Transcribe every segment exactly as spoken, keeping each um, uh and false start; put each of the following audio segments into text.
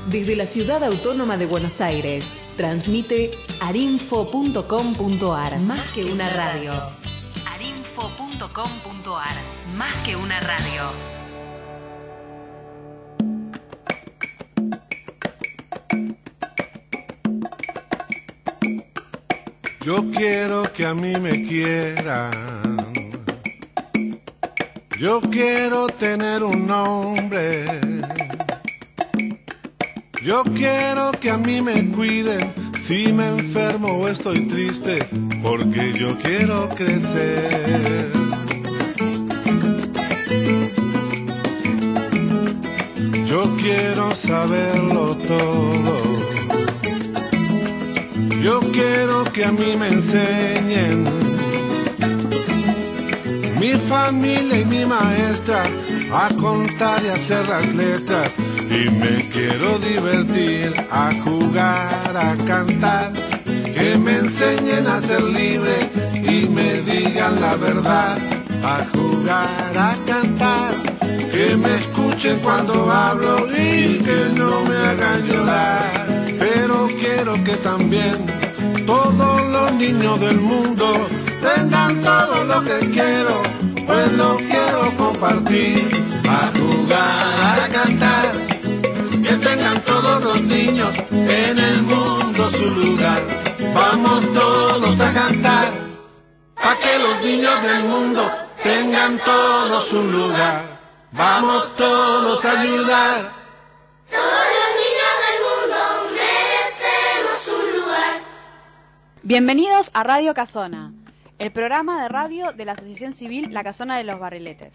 Desde la Ciudad Autónoma de Buenos Aires, transmite arinfo punto com punto ar, más que una radio. arinfo punto com punto ar, más que una radio. Yo quiero que a mí me quieran. Yo quiero tener un nombre. Yo quiero que a mí me cuiden si me enfermo o estoy triste, porque yo quiero crecer. Yo quiero saberlo todo. Yo quiero que a mí me enseñen mi familia y mi maestra a contar y hacer las letras. Y me quiero divertir, a jugar, a cantar. Que me enseñen a ser libre y me digan la verdad. A jugar, a cantar. Que me escuchen cuando hablo y que no me hagan llorar. Pero quiero que también todos los niños del mundo tengan todo lo que quiero, pues lo quiero compartir. A jugar, a cantar, que tengan todos los niños en el mundo su lugar. Vamos todos a cantar, a que los niños del mundo tengan todos un lugar. Vamos todos a ayudar. Bienvenidos a Radio Casona, el programa de radio de la Asociación Civil La Casona de los Barriletes.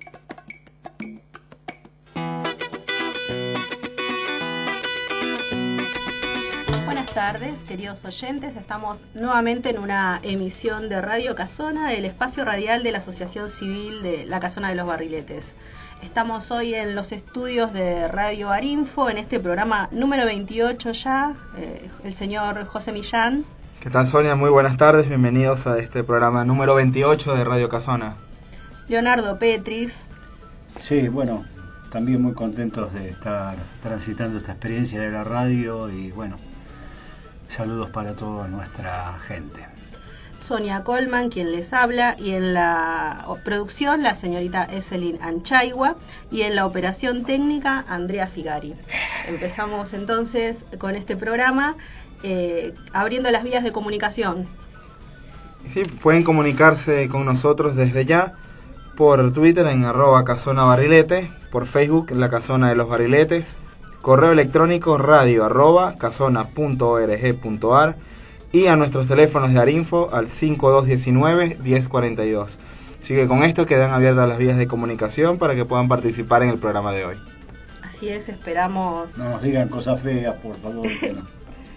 Buenas tardes, queridos oyentes. Estamos nuevamente en una emisión de Radio Casona, el espacio radial de la Asociación Civil de La Casona de los Barriletes. Estamos hoy en los estudios de Radio Arinfo, en este programa número veintiocho ya, eh, el señor José Millán. ¿Qué tal, Sonia? Muy buenas tardes, bienvenidos a este programa número veintiocho de Radio Casona. Leonardo Petris. Sí, bueno, también muy contentos de estar transitando esta experiencia de la radio y bueno, saludos para toda nuestra gente. Sonia Colman, quien les habla, y en la producción la señorita Eselin Anchaigua y en la operación técnica Andrea Figari. Empezamos entonces con este programa. Eh, abriendo las vías de comunicación. Sí, pueden comunicarse con nosotros desde ya por Twitter en arroba casona barrilete, por Facebook en la Casona de los Barriletes, correo electrónico radio arroba casona punto org punto ar y a nuestros teléfonos de Arinfo al cinco dos uno nueve, diez cuarenta y dos. Así que con esto quedan abiertas las vías de comunicación para que puedan participar en el programa de hoy. Así es, esperamos... No nos digan cosas feas, por favor. Que no.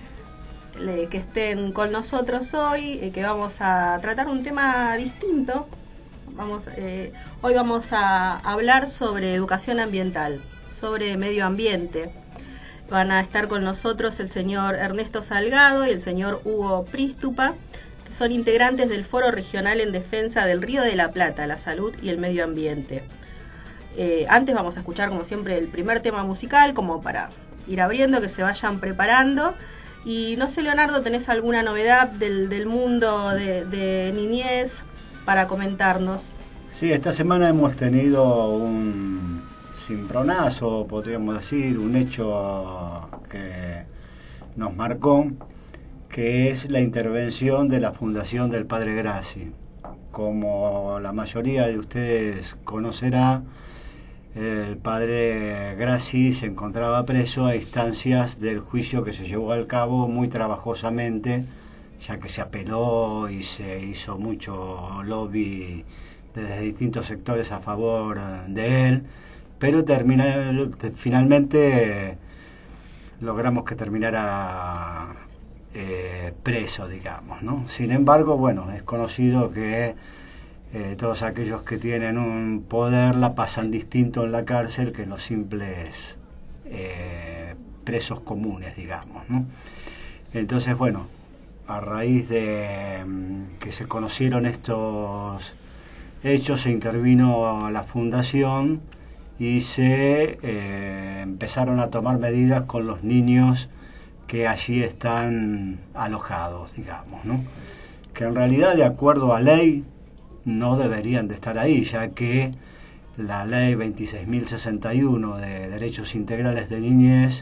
que estén con nosotros hoy, eh, que vamos a tratar un tema distinto. Vamos, eh, hoy vamos a hablar sobre educación ambiental, sobre medio ambiente. Van a estar con nosotros el señor Ernesto Salgado y el señor Hugo Prístupa, que son integrantes del Foro Regional en Defensa del Río de la Plata, la Salud y el Medio Ambiente. Eh, antes vamos a escuchar, como siempre, el primer tema musical, como para ir abriendo, que se vayan preparando. Y no sé, Leonardo, ¿tenés alguna novedad del, del mundo de, de niñez para comentarnos? Sí, esta semana hemos tenido un cimbronazo, podríamos decir, un hecho que nos marcó, que es la intervención de la Fundación del Padre Grassi. Como la mayoría de ustedes conocerá, el padre Grassi se encontraba preso a instancias del juicio que se llevó a cabo muy trabajosamente, ya que se apeló y se hizo mucho lobby desde distintos sectores a favor de él, pero termina, finalmente logramos que terminara eh, preso, digamos, ¿no? Sin embargo, bueno, es conocido que Eh, todos aquellos que tienen un poder la pasan distinto en la cárcel que los simples eh, presos comunes, digamos, ¿no? Entonces, bueno, a raíz de um, que se conocieron estos hechos, se intervino a la fundación y se eh, empezaron a tomar medidas con los niños que allí están alojados, digamos, ¿no? Que en realidad, de acuerdo a ley, no deberían de estar ahí, ya que la ley veintiséis mil sesenta y uno de Derechos Integrales de Niñez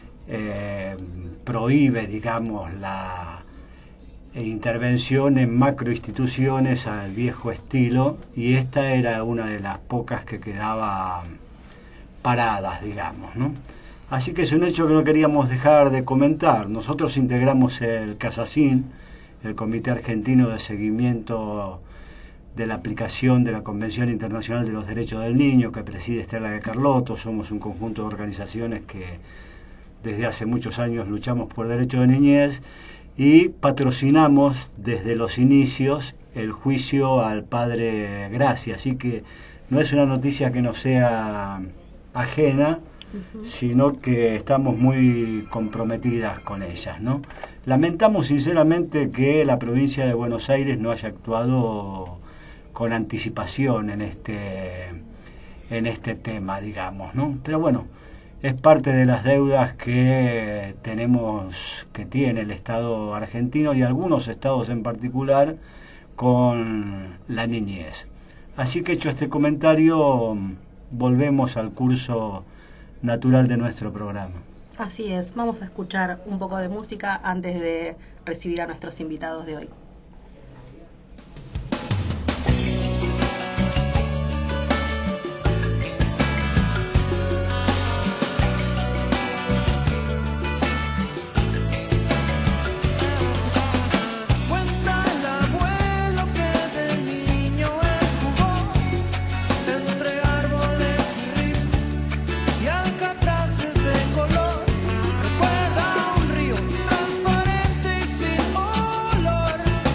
eh, prohíbe, digamos, la intervención en macroinstituciones al viejo estilo, y esta era una de las pocas que quedaba paradas, digamos, ¿no? Así que es un hecho que no queríamos dejar de comentar. Nosotros integramos el CASACIN, el Comité Argentino de Seguimiento de la Aplicación de la Convención Internacional de los Derechos del Niño, que preside Estela de Carlotto. Somos un conjunto de organizaciones que desde hace muchos años luchamos por derechos de niñez y patrocinamos desde los inicios el juicio al padre Gracia. Así que no es una noticia que nos sea ajena, uh-huh. sino que estamos muy comprometidas con ellas, ¿no? Lamentamos sinceramente que la provincia de Buenos Aires no haya actuado con anticipación en este, en este tema, digamos, ¿no? Pero bueno, es parte de las deudas que tenemos, que tiene el Estado argentino y algunos estados en particular con la niñez. Así que hecho este comentario, volvemos al curso natural de nuestro programa. Así es, vamos a escuchar un poco de música antes de recibir a nuestros invitados de hoy. Recuerda un río transparente y sin olor.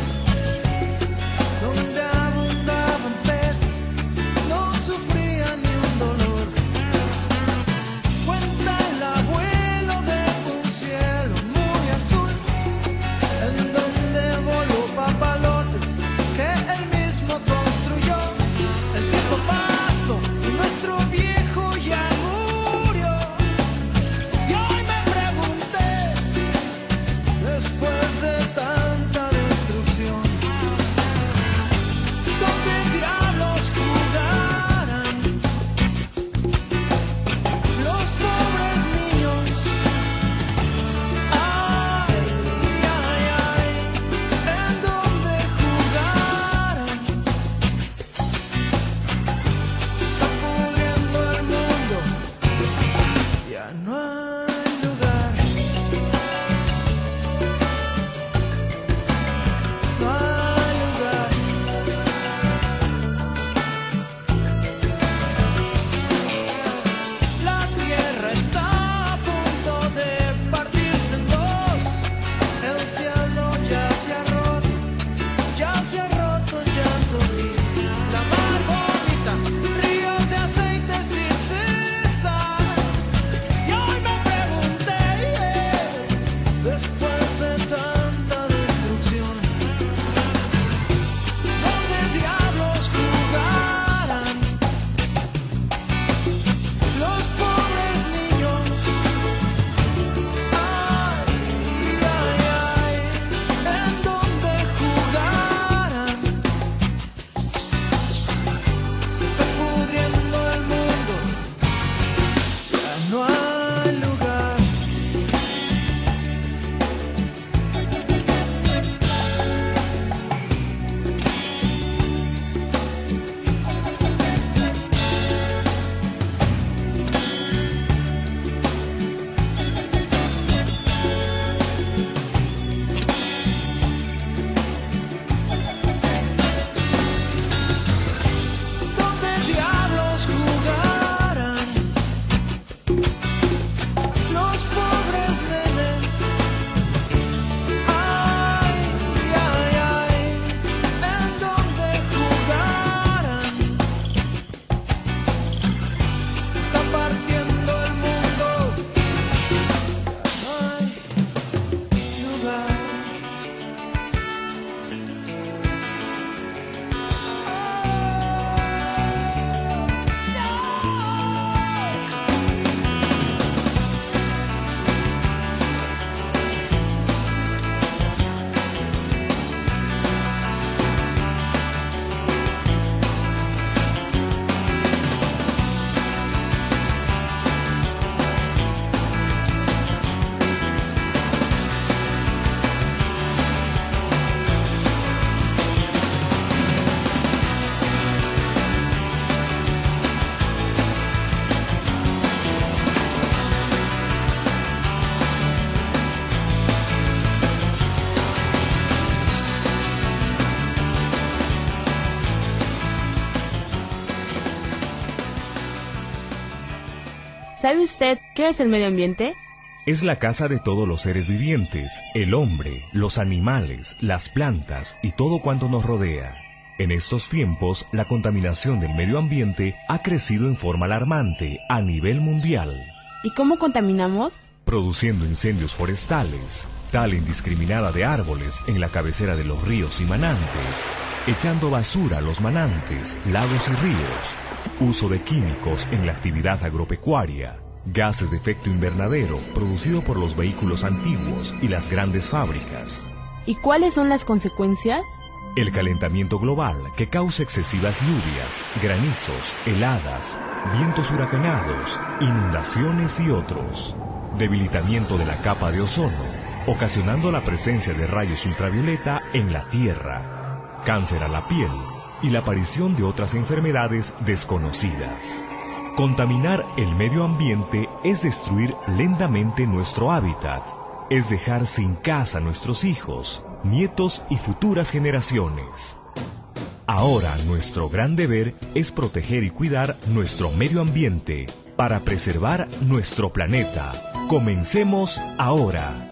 ¿Sabe usted qué es el medio ambiente? Es la casa de todos los seres vivientes, el hombre, los animales, las plantas y todo cuanto nos rodea. En estos tiempos, la contaminación del medio ambiente ha crecido en forma alarmante a nivel mundial. ¿Y cómo contaminamos? Produciendo incendios forestales, tala indiscriminada de árboles en la cabecera de los ríos y manantes, echando basura a los manantes, lagos y ríos, uso de químicos en la actividad agropecuaria, gases de efecto invernadero producido por los vehículos antiguos y las grandes fábricas. ¿Y cuáles son las consecuencias? El calentamiento global que causa excesivas lluvias, granizos, heladas, vientos huracanados, inundaciones y otros. Debilitamiento de la capa de ozono, ocasionando la presencia de rayos ultravioleta en la Tierra, cáncer a la piel y la aparición de otras enfermedades desconocidas. Contaminar el medio ambiente es destruir lentamente nuestro hábitat, es dejar sin casa a nuestros hijos, nietos y futuras generaciones. Ahora nuestro gran deber es proteger y cuidar nuestro medio ambiente para preservar nuestro planeta. Comencemos ahora.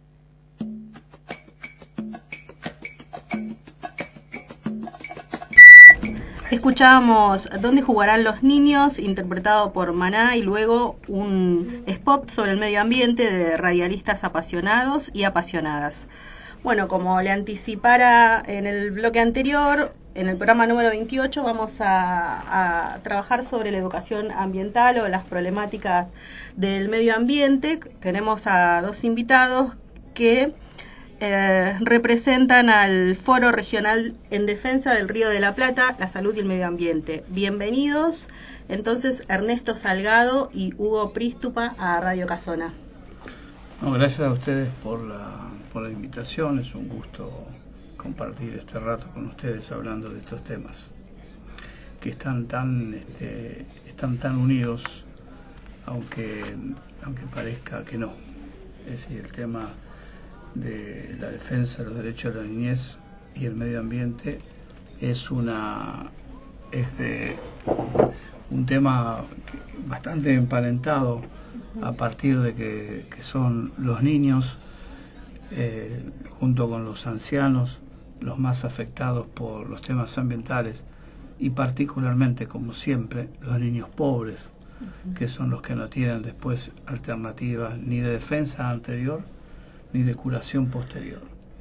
Escuchábamos ¿Dónde jugarán los niños?, interpretado por Maná, y luego un spot sobre el medio ambiente de radialistas apasionados y apasionadas. Bueno, como le anticipara en el bloque anterior, en el programa número veintiocho vamos a, a trabajar sobre la educación ambiental o las problemáticas del medio ambiente. Tenemos a dos invitados que Eh, representan al Foro Regional en Defensa del Río de la Plata, la Salud y el Medio Ambiente. Bienvenidos, entonces, Ernesto Salgado y Hugo Prístupa a Radio Casona. No, gracias a ustedes por la, por la invitación. Es un gusto compartir este rato con ustedes hablando de estos temas que están tan, este, están tan unidos, aunque, aunque parezca que no. Es decir, el tema de la defensa de los derechos de la niñez y el medio ambiente es una es de un tema que, bastante emparentado, a partir de que, que son los niños eh, junto con los ancianos los más afectados por los temas ambientales, y particularmente, como siempre, los niños pobres, que son los que no tienen después alternativas ni de defensa anterior ni de curación posterior.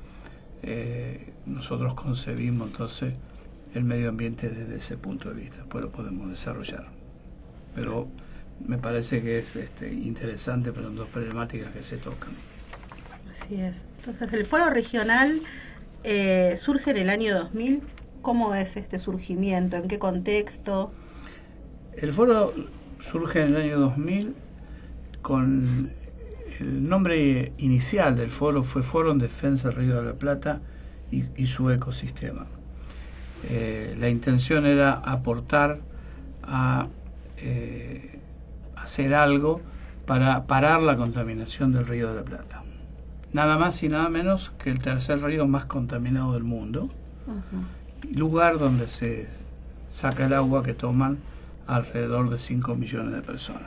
Eh, nosotros concebimos entonces el medio ambiente desde ese punto de vista, después lo podemos desarrollar. Pero me parece que es este, interesante, pero son dos problemáticas que se tocan. Así es. Entonces, el Foro Regional eh, surge en el año dos mil. ¿Cómo es este surgimiento? ¿En qué contexto? El Foro surge en el año dos mil con... El nombre inicial del foro fue Foro en Defensa del Río de la Plata y, y su ecosistema. Eh, la intención era aportar a eh, hacer algo para parar la contaminación del Río de la Plata. Nada más y nada menos que el tercer río más contaminado del mundo, uh-huh. lugar donde se saca el agua que toman alrededor de cinco millones de personas.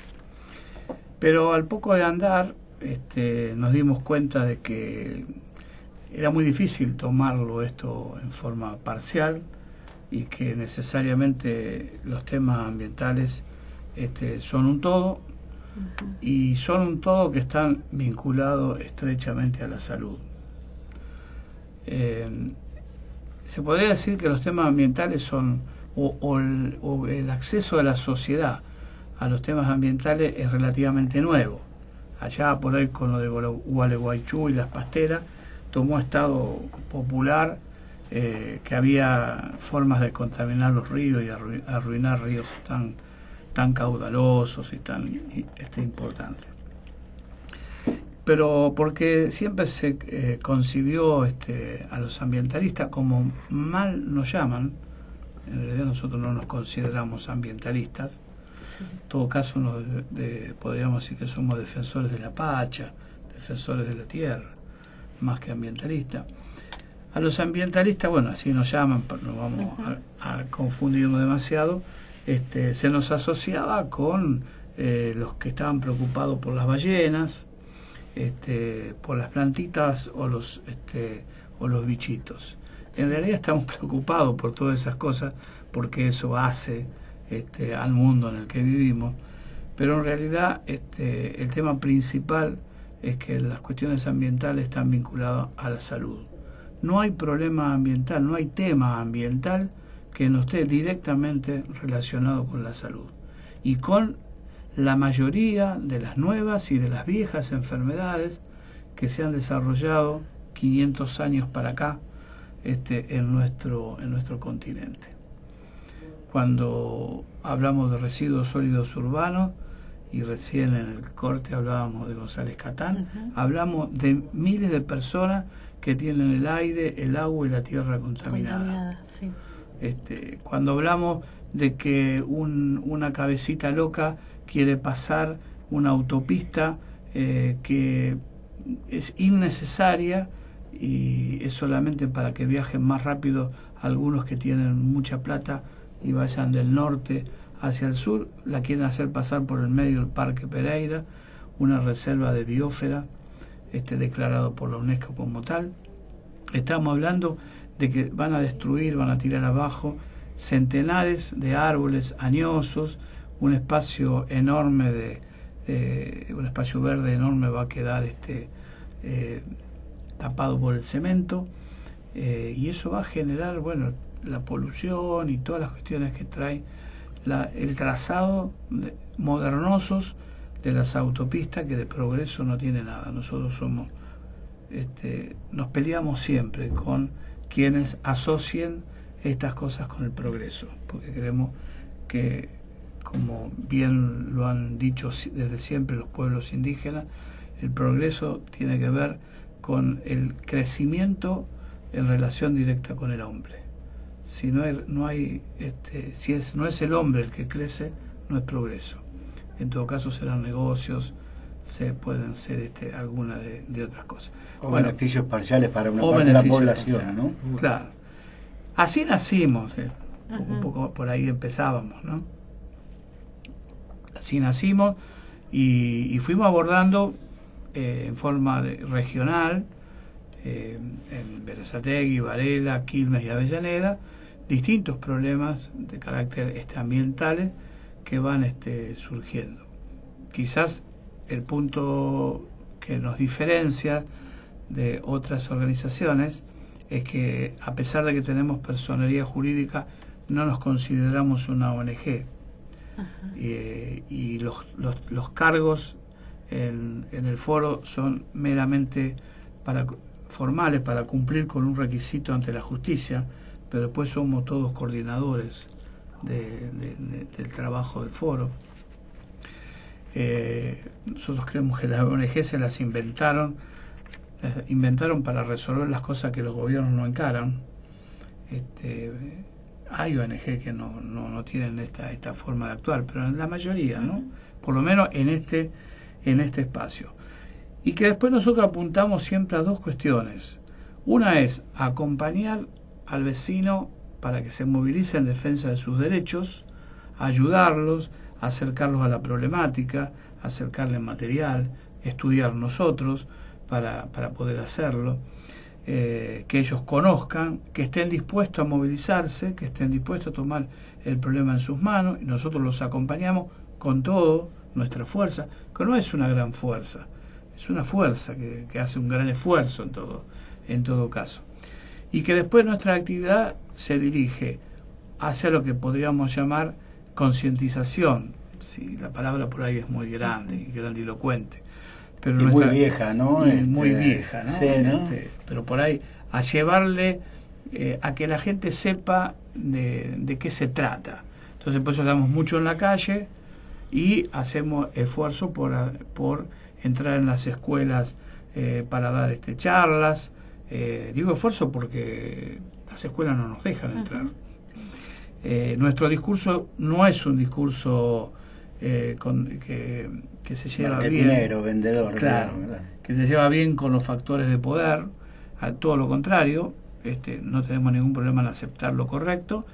Pero al poco de andar este, nos dimos cuenta de que era muy difícil tomarlo esto en forma parcial, y que necesariamente los temas ambientales este, son un todo, uh-huh. y son un todo que están vinculados estrechamente a la salud. Eh, se podría decir que los temas ambientales son, o, o, el, o el acceso de la sociedad a los temas ambientales es relativamente nuevo. Allá por ahí con lo de Gualeguaychú y las pasteras tomó estado popular eh, que había formas de contaminar los ríos y arru- arruinar ríos tan, tan caudalosos y tan y, este, importantes. Pero porque siempre se eh, concibió este, a los ambientalistas como mal nos llaman, en realidad nosotros no nos consideramos ambientalistas. Sí. En todo caso, nos de, de, podríamos decir que somos defensores de la pacha, defensores de la tierra, más que ambientalistas. A los ambientalistas, bueno, así nos llaman, pero no vamos uh-huh. a, a confundirnos demasiado, este, se nos asociaba con eh, los que estaban preocupados por las ballenas, este, por las plantitas o los, este, o los bichitos. En realidad estamos preocupados por todas esas cosas porque eso hace este, al mundo en el que vivimos, pero en realidad este, el tema principal es que las cuestiones ambientales están vinculadas a la salud. No hay problema ambiental, no hay tema ambiental que no esté directamente relacionado con la salud y con la mayoría de las nuevas y de las viejas enfermedades que se han desarrollado quinientos años para acá este, en nuestro, en nuestro continente. Cuando hablamos de residuos sólidos urbanos, y recién en el corte hablábamos de González Catán, uh-huh. hablamos de miles de personas que tienen el aire, el agua y la tierra contaminada. Contaminada, sí. Este, cuando hablamos de que un, una cabecita loca quiere pasar una autopista eh, que es innecesaria y es solamente para que viajen más rápido algunos que tienen mucha plata y vayan del norte hacia el sur, la quieren hacer pasar por el medio del Parque Pereira, una reserva de biosfera este, declarado por la UNESCO como tal. Estamos hablando de que van a destruir, van a tirar abajo centenares de árboles añosos, un espacio enorme de eh, un espacio verde enorme va a quedar este eh, tapado por el cemento eh, y eso va a generar bueno la polución y todas las cuestiones que trae la, el trazado de, modernosos de las autopistas, que de progreso no tiene nada. Nosotros somos este, nos peleamos siempre con quienes asocien estas cosas con el progreso, porque creemos que, como bien lo han dicho desde siempre los pueblos indígenas, el progreso tiene que ver con el crecimiento en relación directa con el hombre. Si no hay, no hay este, si es, no es el hombre el que crece, no es progreso. En todo caso serán negocios, se pueden ser este, alguna de, de otras cosas. O bueno, beneficios parciales para una parte de la población, parciales, ¿no? Claro. Así nacimos, eh, uh-huh. un poco por ahí empezábamos, ¿no? Así nacimos y, y fuimos abordando eh, en forma de, regional, eh, en Berazategui, Varela, Quilmes y Avellaneda, distintos problemas de carácter este, ambientales que van este, surgiendo. Quizás el punto que nos diferencia de otras organizaciones es que, a pesar de que tenemos personería jurídica, no nos consideramos una O N G. Eh, y los, los, los cargos en, en el foro son meramente para, formales para cumplir con un requisito ante la justicia, pero después somos todos coordinadores de, de, de, del trabajo del foro. Eh, nosotros creemos que las O N G se las inventaron las inventaron para resolver las cosas que los gobiernos no encaran. Este, hay O N G que no, no, no tienen esta, esta forma de actuar, pero en la mayoría, ¿no? Por lo menos en este, en este espacio. Y que después nosotros apuntamos siempre a dos cuestiones. Una es acompañar al vecino para que se movilice en defensa de sus derechos, ayudarlos, acercarlos a la problemática, acercarles material, estudiar nosotros para, para poder hacerlo, eh, que ellos conozcan, que estén dispuestos a movilizarse, que estén dispuestos a tomar el problema en sus manos, y nosotros los acompañamos con todo nuestra fuerza, que no es una gran fuerza, es una fuerza que, que hace un gran esfuerzo en todo, en todo caso. Y que después nuestra actividad se dirige hacia lo que podríamos llamar concientización. Sí, la palabra por ahí es muy grande y grandilocuente. Pero y nuestra, muy vieja, ¿no? Y este, muy vieja, ¿no? Sí, ¿no? Este, pero por ahí, a llevarle eh, a que la gente sepa de, de qué se trata. Entonces, por eso estamos mucho en la calle y hacemos esfuerzo por, por entrar en las escuelas eh, para dar este charlas. Eh, digo esfuerzo porque las escuelas no nos dejan entrar. Uh-huh. Eh, nuestro discurso no es un discurso eh, con, que, que se lleva bien, dinero, vendedor, claro, ¿verdad? Que se lleva bien con los factores de poder, a todo lo contrario, este, no tenemos ningún problema en aceptar lo correcto,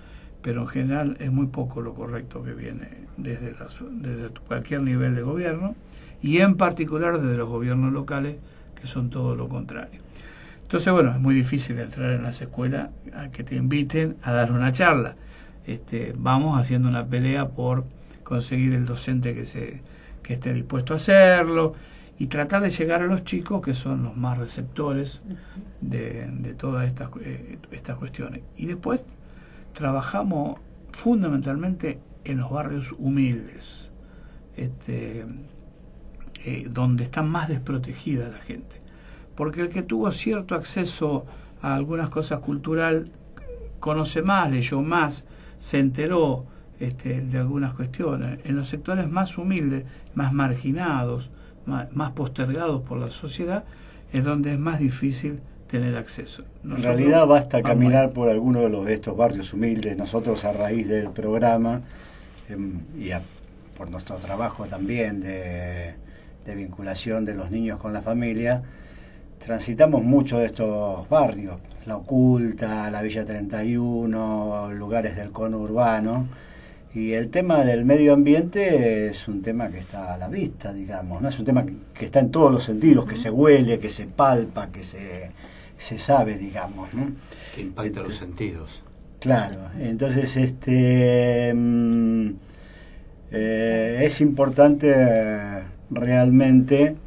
pero en general es muy poco lo correcto que viene desde, las, desde cualquier nivel de gobierno, y en particular desde los gobiernos locales, que son todo lo contrario. Entonces, bueno, es muy difícil entrar en las escuelas a que te inviten a dar una charla. Este, vamos haciendo una pelea por conseguir el docente que se que esté dispuesto a hacerlo y tratar de llegar a los chicos, que son los más receptores de, de todas estas, eh, estas cuestiones. Y después trabajamos fundamentalmente en los barrios humildes, este, eh, donde está más desprotegida la gente. Porque el que tuvo cierto acceso a algunas cosas culturales conoce más, leyó más, se enteró este, de algunas cuestiones. En los sectores más humildes, más marginados, más, más postergados por la sociedad, es donde es más difícil tener acceso. Nosotros, en realidad basta caminar vamos, por alguno de, los, de estos barrios humildes. Nosotros, a raíz del programa eh, y a, por nuestro trabajo también de, de vinculación de los niños con la familia, transitamos mucho de estos barrios, La Oculta, la Villa treinta y uno, lugares del conurbano, y el tema del medio ambiente es un tema que está a la vista, digamos, ¿no? Es un tema que, que está en todos los sentidos, que se huele, que se palpa, que se, se sabe, digamos, ¿no? Que impacta los sentidos. Claro, entonces este mm, eh, es importante eh, realmente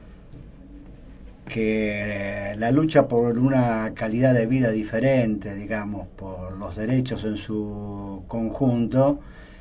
que la lucha por una calidad de vida diferente, digamos, por los derechos en su conjunto,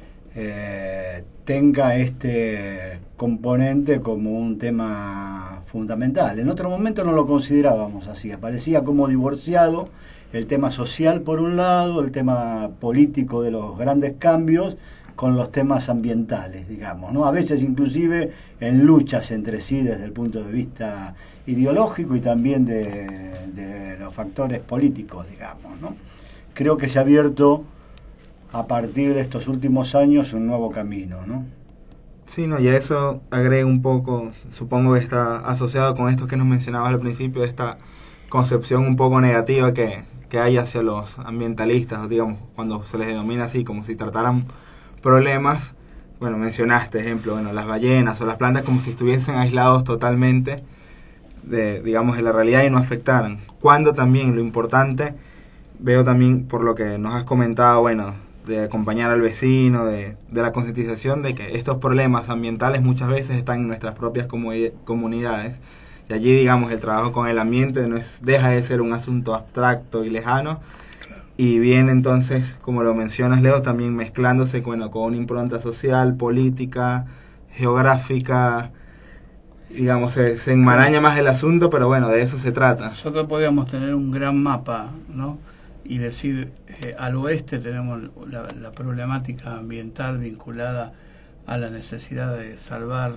eh, tenga este componente como un tema fundamental. En otro momento no lo considerábamos así, aparecía como divorciado el tema social por un lado, el tema político de los grandes cambios, con los temas ambientales, digamos, ¿no? A veces inclusive en luchas entre sí desde el punto de vista ideológico y también de, de los factores políticos, digamos, ¿no? Creo que se ha abierto a partir de estos últimos años un nuevo camino, ¿no? Sí, no, y a eso agrego un poco, supongo que está asociado con esto que nos mencionabas al principio, de esta concepción un poco negativa que, que hay hacia los ambientalistas, digamos, cuando se les denomina así, como si trataran problemas. Bueno, mencionaste, ejemplo, bueno, las ballenas o las plantas como si estuviesen aislados totalmente de, digamos, de la realidad y no afectaran. Cuando también lo importante, veo también por lo que nos has comentado, bueno, de acompañar al vecino, de, de la concientización de que estos problemas ambientales muchas veces están en nuestras propias comu- comunidades. Y allí, digamos, el trabajo con el ambiente no es, deja de ser un asunto abstracto y lejano, y viene entonces, como lo mencionas, Leo, también mezclándose bueno, con una impronta social, política, geográfica, digamos, se, se enmaraña más el asunto, pero bueno, de eso se trata. Nosotros podríamos tener un gran mapa, ¿no? Y decir, eh, al oeste tenemos la, la problemática ambiental vinculada a la necesidad de salvar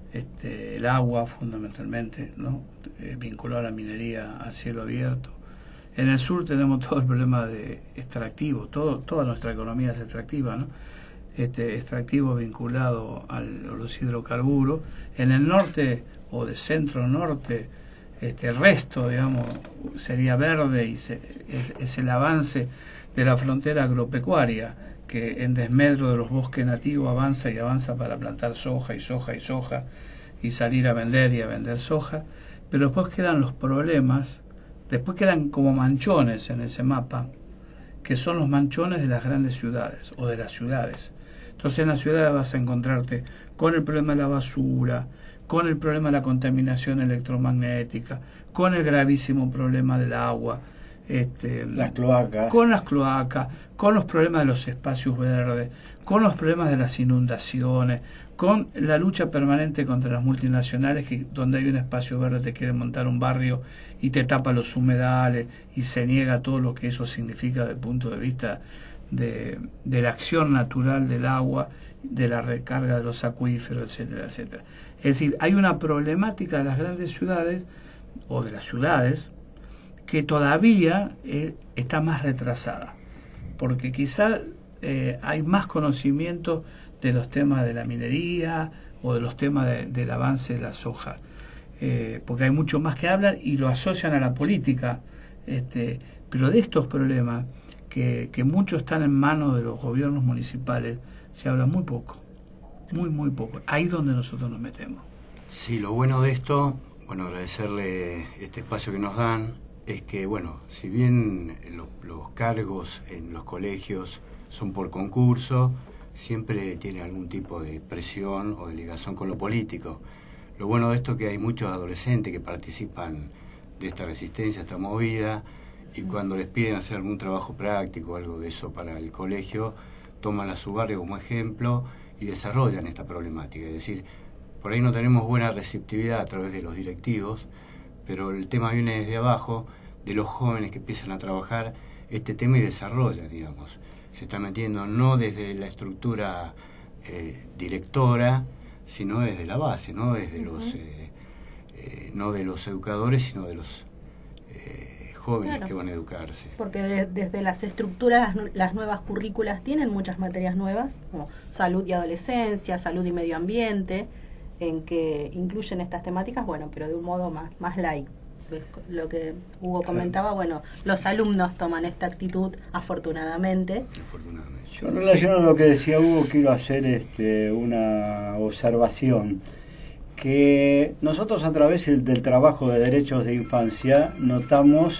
este, el agua, fundamentalmente, ¿no? Eh, vinculado a la minería a cielo abierto. En el sur tenemos todo el problema de extractivo, todo, toda nuestra economía es extractiva, ¿no? Este, extractivo vinculado al, a los hidrocarburos. En el norte o de centro-norte, este, el resto, digamos, sería verde y se, es, es el avance de la frontera agropecuaria, que en desmedro de los bosques nativos avanza y avanza para plantar soja y soja y soja y salir a vender y a vender soja, pero después quedan los problemas. Después quedan como manchones en ese mapa, que son los manchones de las grandes ciudades o de las ciudades. Entonces en las ciudades vas a encontrarte con el problema de la basura, con el problema de la contaminación electromagnética, con el gravísimo problema del agua, este, las cloacas, con las cloacas, con los problemas de los espacios verdes, con los problemas de las inundaciones, con la lucha permanente contra las multinacionales, que donde hay un espacio verde te quieren montar un barrio y te tapa los humedales y se niega todo lo que eso significa desde el punto de vista de, de la acción natural del agua, de la recarga de los acuíferos, etcétera, etcétera. Es decir, hay una problemática de las grandes ciudades o de las ciudades que todavía eh, está más retrasada, porque quizá eh, hay más conocimiento de los temas de la minería o de los temas de, del avance de la soja, eh, porque hay mucho más que hablan y lo asocian a la política, este, pero de estos problemas que, que mucho están en manos de los gobiernos municipales, se habla muy poco, muy, muy poco. Ahí es donde nosotros nos metemos. Sí, lo bueno de esto, bueno, agradecerle este espacio que nos dan, es que, bueno, si bien los, los cargos en los colegios son por concurso, siempre tiene algún tipo de presión o de ligación con lo político. Lo bueno de esto es que hay muchos adolescentes que participan de esta resistencia, esta movida, y cuando les piden hacer algún trabajo práctico, algo de eso para el colegio, toman a su barrio como ejemplo y desarrollan esta problemática. Es decir, por ahí no tenemos buena receptividad a través de los directivos, pero el tema viene desde abajo, de los jóvenes que empiezan a trabajar este tema y desarrollan, digamos. Se está metiendo no desde la estructura eh, directora, sino desde la base, no desde uh-huh. los eh, eh, no de los educadores, sino de los eh, jóvenes claro. que van a educarse. Porque de, desde las estructuras, las nuevas currículas tienen muchas materias nuevas, como salud y adolescencia, salud y medio ambiente, en que incluyen estas temáticas, bueno, pero de un modo más, más light. Lo que Hugo comentaba, bueno, los alumnos toman esta actitud afortunadamente. afortunadamente. Yo en relación a lo que decía Hugo, quiero hacer este, una observación, que nosotros a través del, del trabajo de derechos de infancia notamos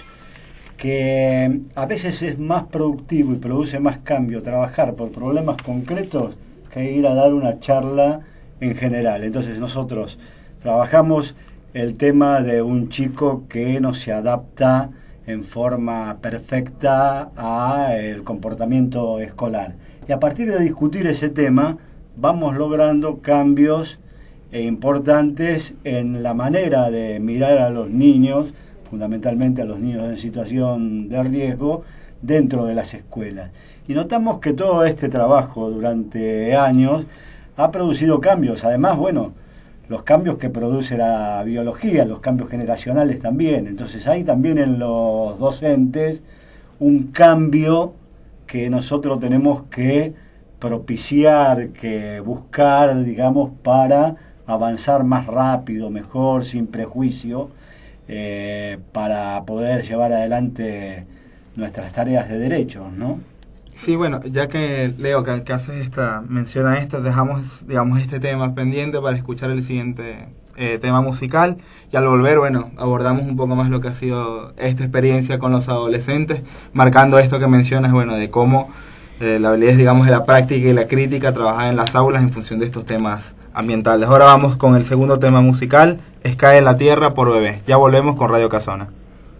que a veces es más productivo y produce más cambio trabajar por problemas concretos que ir a dar una charla en general. Entonces nosotros trabajamos el tema de un chico que no se adapta en forma perfecta al comportamiento escolar. Y a partir de discutir ese tema, vamos logrando cambios eh, importantes en la manera de mirar a los niños, fundamentalmente a los niños en situación de riesgo, dentro de las escuelas. Y notamos que todo este trabajo durante años ha producido cambios. Además, bueno, los cambios que produce la biología, los cambios generacionales también. Entonces hay también en los docentes un cambio que nosotros tenemos que propiciar, que buscar, digamos, para avanzar más rápido, mejor, sin prejuicio, eh, para poder llevar adelante nuestras tareas de derechos, ¿no? Sí, bueno, ya que Leo, que, que haces esta mención a esto, dejamos, digamos, este tema pendiente para escuchar el siguiente eh, tema musical, y al volver, bueno, abordamos un poco más lo que ha sido esta experiencia con los adolescentes, marcando esto que mencionas, bueno, de cómo eh, la habilidad, digamos, de la práctica y la crítica, trabajar en las aulas en función de estos temas ambientales. Ahora vamos con el segundo tema musical, Es Cae en la Tierra por Bebé. Ya volvemos con Radio Casona.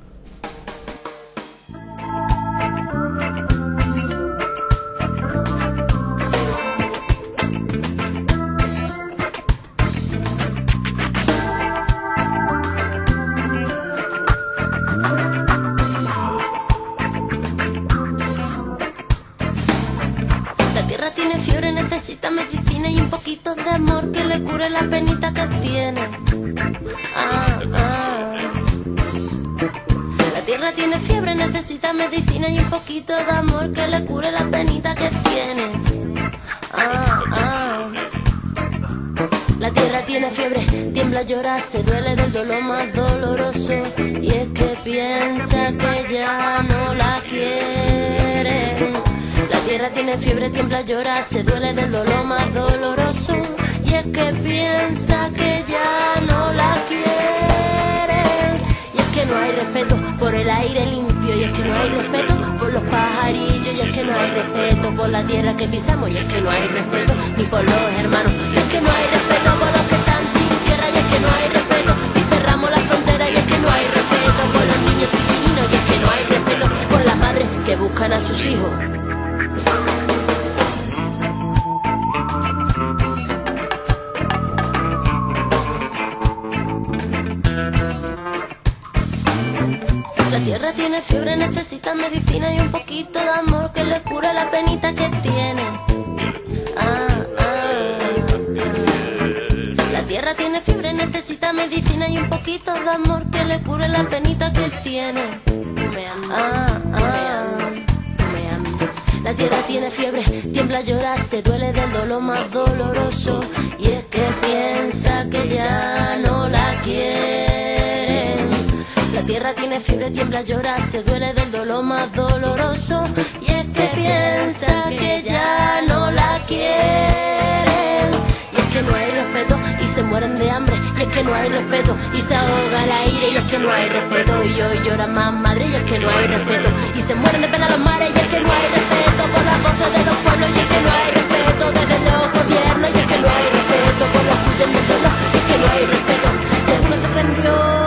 Se duele del dolor más doloroso y es que piensa que ya no la quieren. La tierra tiene fiebre, tiembla, llora, se duele del dolor más doloroso y es que piensa que ya no la quieren. Y es que no hay respeto por el aire limpio, y es que no hay respeto por los pajarillos, y es que no hay respeto por la tierra que pisamos, y es que no hay respeto ni por los hermanos, y es que no hay respeto por los que están sin tierra, y es que no hay respeto y cerramos la frontera, y es que no hay respeto por los niños chiquilinos, y es que no hay respeto por las madres que buscan a sus hijos. La tierra tiene fiebre, necesita medicina y un poquito de amor que le cure la penita que tiene. Ah, ah. La tierra tiene fiebre, necesita medicina y un poquito de amor que le cure la penita que tiene. Ah, ah. La tierra tiene fiebre, tiembla, llora, se duele del dolor más doloroso y es que piensa que ya no la quieren. La tierra tierra tiene fiebre, tiembla, llora, se duele del dolor más doloroso. Y es que piensa que ya no la quieren. Y es que no hay respeto y se mueren de hambre. Y es que no hay respeto y se ahoga el aire. Y es que no hay respeto y hoy llora más madre. Y es que no hay respeto y se mueren de pena los mares. Y es que no hay respeto por las voces de los pueblos. Y es que no hay respeto desde los gobiernos. Y es que no hay respeto por los tuyos del dolor. Y es que no hay respeto y alguno se prendió.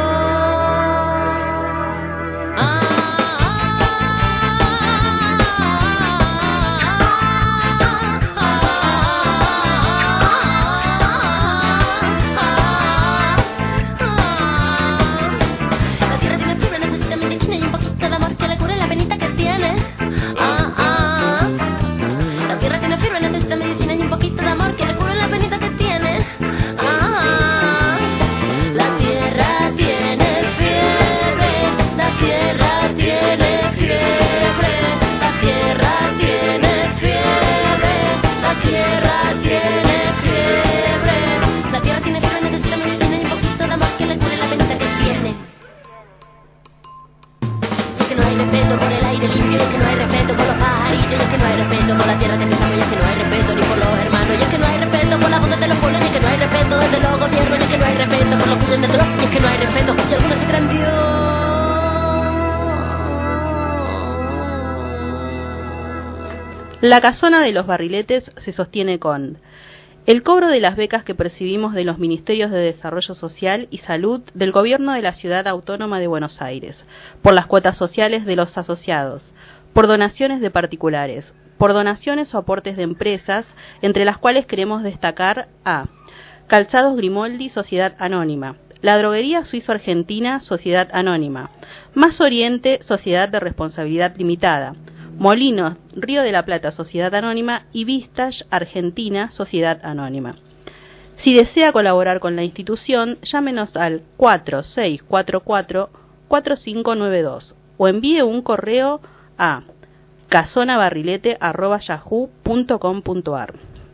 La Casona de los Barriletes se sostiene con el cobro de las becas que percibimos de los Ministerios de Desarrollo Social y Salud del Gobierno de la Ciudad Autónoma de Buenos Aires, por las cuotas sociales de los asociados, por donaciones de particulares, por donaciones o aportes de empresas, entre las cuales queremos destacar a Calzados Grimoldi, Sociedad Anónima, La Droguería Suizo-Argentina, Sociedad Anónima, Más Oriente, Sociedad de Responsabilidad Limitada, Molinos, Río de la Plata, Sociedad Anónima y Vistage Argentina, Sociedad Anónima. Si desea colaborar con la institución, llámenos al cuatro seis cuatro cuatro, cuatro cinco nueve dos o envíe un correo a casonabarrilete arroba yahoo punto com punto ar.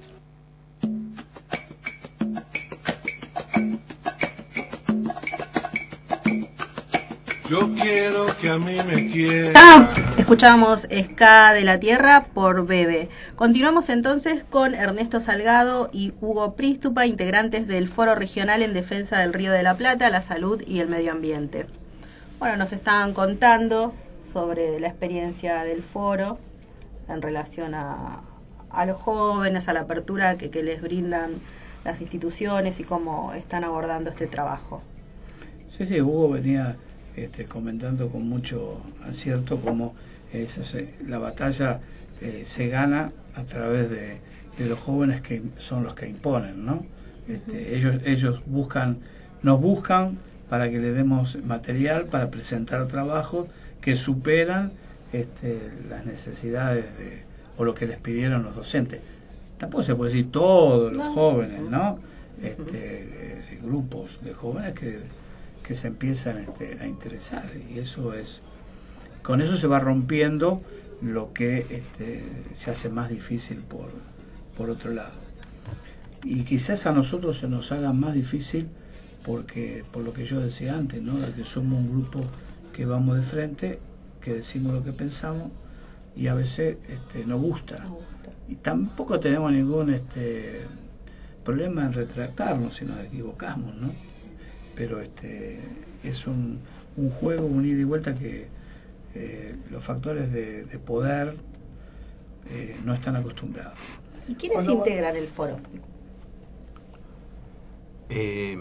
Yo quiero que a mí me quiera. Ah, escuchamos Ska de la Tierra por Bebe. Continuamos entonces con Ernesto Salgado y Hugo Prístupa, integrantes del Foro Regional en Defensa del Río de la Plata, la Salud y el Medio Ambiente. Bueno, nos estaban contando sobre la experiencia del foro en relación a, a los jóvenes, a la apertura que, que les brindan las instituciones y cómo están abordando este trabajo. Sí, sí, Hugo venía Este, comentando con mucho acierto cómo es, es, la batalla eh, se gana a través de, de los jóvenes que son los que imponen, ¿no? Este, ellos ellos buscan, nos buscan para que le demos material para presentar trabajos que superan este, las necesidades de, o lo que les pidieron los docentes. Tampoco se puede decir todos los jóvenes, ¿no? Este, eh, grupos de jóvenes que que se empiezan este, a interesar, y eso es, con eso se va rompiendo lo que este, se hace más difícil por, por otro lado. Y quizás a nosotros se nos haga más difícil porque, por lo que yo decía antes, ¿no? De que somos un grupo que vamos de frente, que decimos lo que pensamos y a veces este, nos gusta. Y tampoco tenemos ningún este, problema en retractarnos si nos equivocamos, ¿no? Pero este es un, un juego, un ida y vuelta que eh, los factores de, de poder eh, no están acostumbrados. ¿Y quiénes Cuando integran el foro? Eh,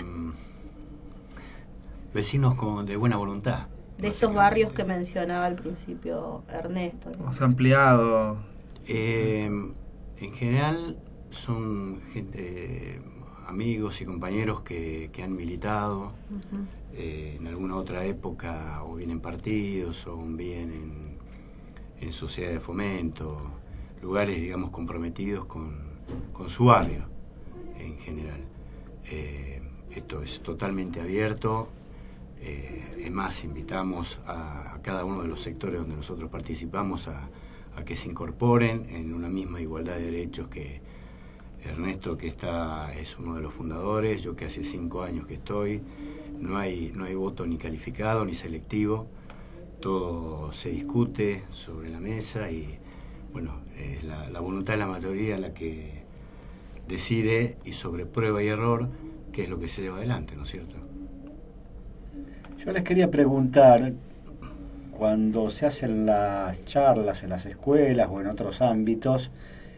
vecinos con, de buena voluntad. De estos barrios que mencionaba al principio Ernesto. ¿Has ampliado? Eh, en general son gente, amigos y compañeros que, que han militado uh-huh. eh, en alguna otra época, o bien en partidos, o bien en, en sociedades de fomento, lugares, digamos, comprometidos con, con su barrio en general. Eh, esto es totalmente abierto. Eh, es más, invitamos a, a cada uno de los sectores donde nosotros participamos a, a que se incorporen en una misma igualdad de derechos que Ernesto, que está es uno de los fundadores, yo que hace cinco años que estoy, no hay, no hay voto ni calificado ni selectivo, todo se discute sobre la mesa y bueno, es la, la voluntad de la mayoría la que decide y sobre prueba y error qué es lo que se lleva adelante, ¿no es cierto? Yo les quería preguntar, cuando se hacen las charlas en las escuelas o en otros ámbitos,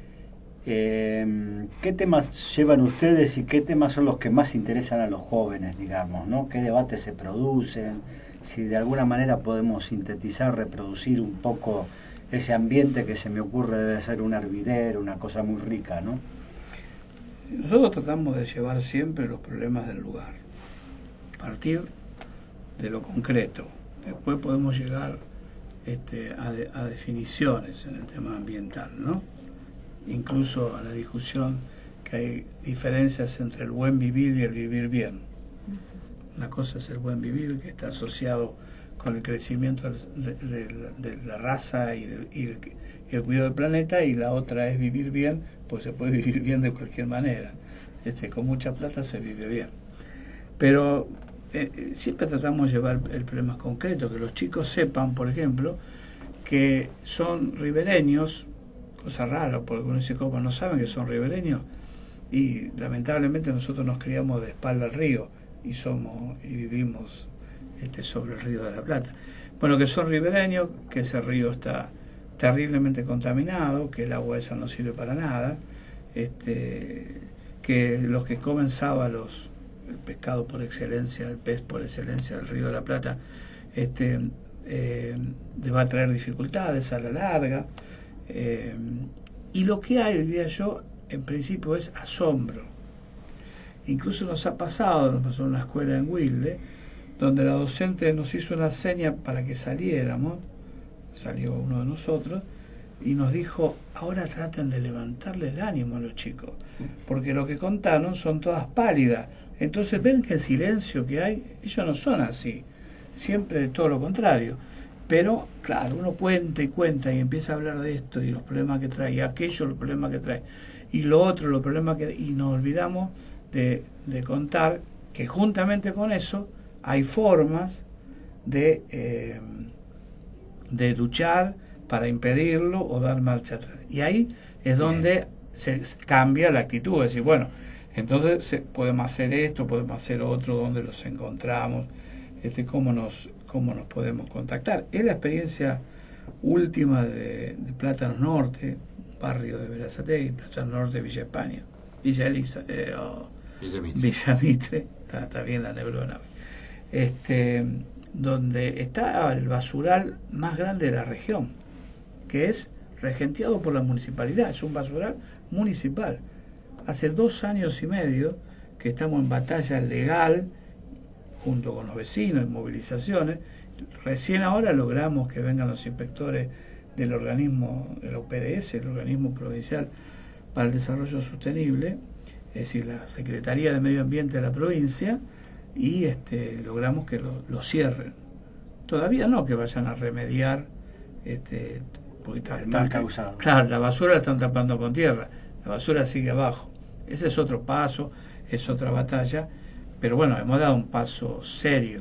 eh, ¿qué temas llevan ustedes y qué temas son los que más interesan a los jóvenes, digamos, ¿no? ¿Qué debates se producen? Si de alguna manera podemos sintetizar, reproducir un poco ese ambiente que se me ocurre debe ser un hervidero, una cosa muy rica, ¿no? Nosotros tratamos de llevar siempre los problemas del lugar, partir de lo concreto. Después podemos llegar este, a, de, a definiciones en el tema ambiental, ¿no? Incluso a la discusión que hay diferencias entre el buen vivir y el vivir bien. Una cosa es el buen vivir, que está asociado con el crecimiento de, de, de la raza y, de, y, el, y el cuidado del planeta, y la otra es vivir bien, pues se puede vivir bien de cualquier manera. Este, con mucha plata se vive bien. Pero eh, siempre tratamos de llevar el problema concreto, que los chicos sepan, por ejemplo, que son ribereños, cosa rara, porque uno dice, ¿cómo no saben que son ribereños? Y lamentablemente nosotros nos criamos de espalda al río y somos y vivimos este, sobre el río de la Plata. Bueno, que son ribereños, que ese río está terriblemente contaminado, que el agua esa no sirve para nada, este, que los que comen sábalos, el pescado por excelencia, el pez por excelencia del río de la Plata, este, eh, les va a traer dificultades a la larga, eh, y lo que hay, diría yo, en principio es asombro. Incluso nos ha pasado, nos pasó en una escuela en Wilde, donde la docente nos hizo una seña para que saliéramos, salió uno de nosotros, y nos dijo, ahora traten de levantarle el ánimo a los chicos, porque lo que contaron son todas pálidas. Entonces ven que el silencio que hay, ellos no son así, siempre todo lo contrario. Pero, claro, uno cuenta y cuenta y empieza a hablar de esto y los problemas que trae, y aquello, los problemas que trae, y lo otro, los problemas que... Y nos olvidamos de, de contar que juntamente con eso hay formas de, eh, de luchar para impedirlo o dar marcha atrás. Y ahí es donde se cambia la actitud, es decir, bueno, entonces se, podemos hacer esto, podemos hacer otro, dónde los encontramos, este, cómo nos, cómo nos podemos contactar. Es la experiencia última de, de Plátanos Norte, barrio de Berazategui, Plátanos Norte, Villa España, Villa Elisa, eh, oh, Villa Mitre, Villa Mitre, está, está bien la neurona, este, donde está el basural más grande de la región, que es regenteado por la municipalidad, es un basural municipal. Hace dos años y medio que estamos en batalla legal junto con los vecinos, en movilizaciones. Recién ahora logramos que vengan los inspectores del organismo, del O P D S, el Organismo Provincial para el Desarrollo Sostenible, es decir, la Secretaría de Medio Ambiente de la provincia, y este, logramos que lo, lo cierren. Todavía no que vayan a remediar, este, porque está, el mal causado. Claro, la basura la están tapando con tierra, la basura sigue abajo. Ese es otro paso, es otra batalla, pero bueno, hemos dado un paso serio.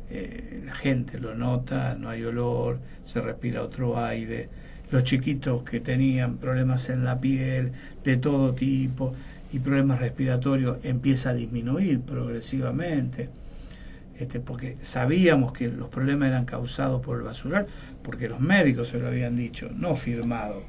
Eh, la gente lo nota, no hay olor, se respira otro aire. Los chiquitos que tenían problemas en la piel de todo tipo y problemas respiratorios empieza a disminuir progresivamente, este, porque sabíamos que los problemas eran causados por el basural, porque los médicos se lo habían dicho, no firmado,